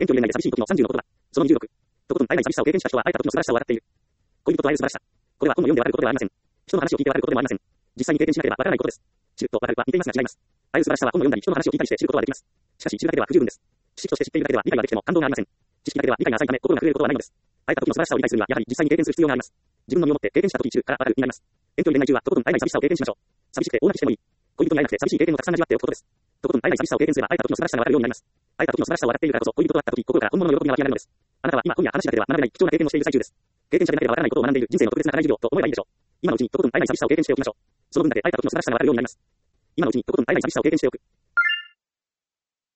遠距離恋愛で寂しい時の30のことだ。その26。とことん会えない寂しさを経験した人は会えた時の素晴らしさを笑っている。恋人と会える素晴らしさ。これは本を読んでわかることではありません。人の話を聞いてわかることでもありません。実際に経験しなければわからないことです。知るとわかるは似ていますが違います。会える素晴らしさは本を読んだり人の話を聞いたりして知ることはできます。しかし知るだけでは不十分です。知識として知っているだけでは理解ができても感動がありません。知識だけでは理解が浅いため心が震えることはないのです。会えた時の素晴らしさを理解するにはやはり実際に経験する必要があります。自分の身をもって経験した時中からわかるになります。遠距離恋愛中はとことん会えない寂しさを経験しましょう。寂しくて大泣きしてもいい。恋人に会えなくて寂しい経験をたくさん味わっておくことです。とことん会えない寂しさを経験すれば会えた時の素晴らしさがわかるようになります。会えた時の素晴らしさを笑っているからこそ恋人と会った時心から本物の喜びが湧き上がるのです。あなたは今話しなければ学べない貴重な経験をしている最中です。経験者でなければわからないことを学んでいる人生の特別な課題授業と思えばいいでしょう。今のうちにとことん会えない寂しさを経験しておきましょう。その分だけ会えた時の素晴らしさがわかるようになります。今のうちにとことん会えない寂しさを経験しておく。